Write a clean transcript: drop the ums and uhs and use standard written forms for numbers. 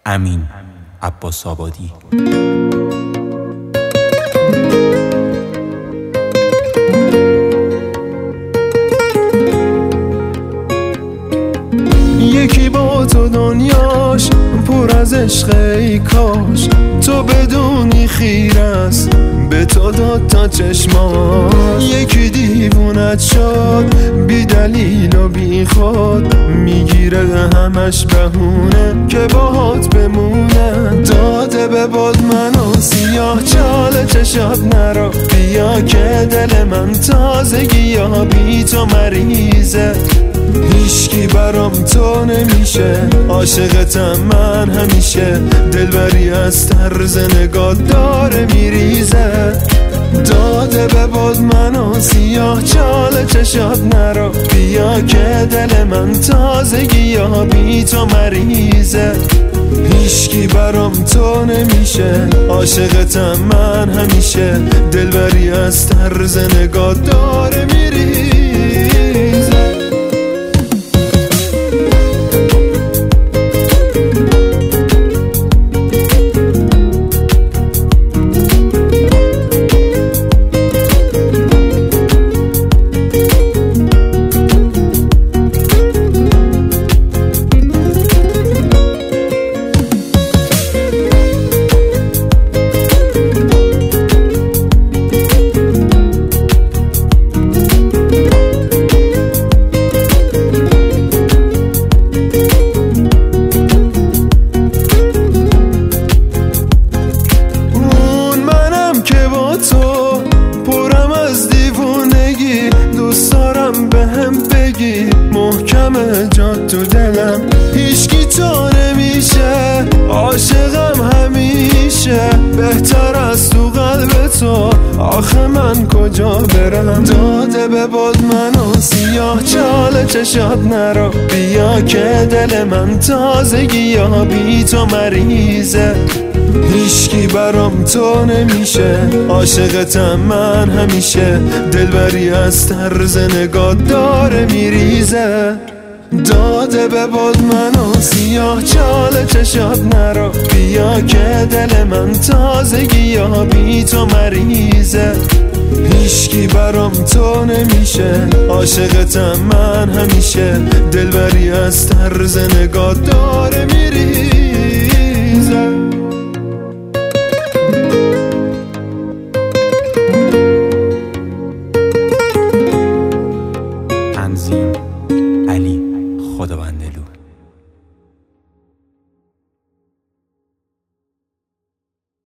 امین عباس آبادی. یکی با تو دنیاش پر از عشق، ای کاش تو بدونی خیر است به تو داد تا چشمان. یکی دیوونت شد بی دلیل و بی خود، میگیره همش بهونه که باهات بمونه. داده به باد منو سیاه چال چشات نرو، بیا که دل من تازگی یا بی تو مریضه. هیچکی برام تو نمیشه، عاشقتم من همیشه. دلبری از طرز نگاه داره میریزه. داده به باد منو سیاه چال چشات نرو، بیا که دل من تازگی یا بی تو مریضه. هیچکی برام تو نمیشه، عاشقتم من همیشه. دلبری از طرز نگاه داره میریزه. تو پرم از دیوونگی، دوست دارم بهم بگی محکمه جات تو دلم. هیچکی تو نمیشه، عاشقم همیشه. بهتر از تو قلب تو، آخه من کجا برم. داده به باد منو سیاه چال چشات نرو، بیا که دل من تازگی یا بی تو مریضه. هیچکی برام تو نمیشه، عاشقتم من همیشه. دلبری از طرز نگاه داره میریزه. داده به باد منو سیاه چال چشات نرو، بیا که دل من تازگی یا بی تو مریضه. هیچکی برام تو نمیشه، عاشقتم من همیشه. دلبری از طرز نگاه داره میریزه.